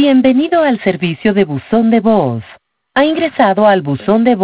Bienvenido al servicio de buzón de voz. Ha ingresado al buzón de voz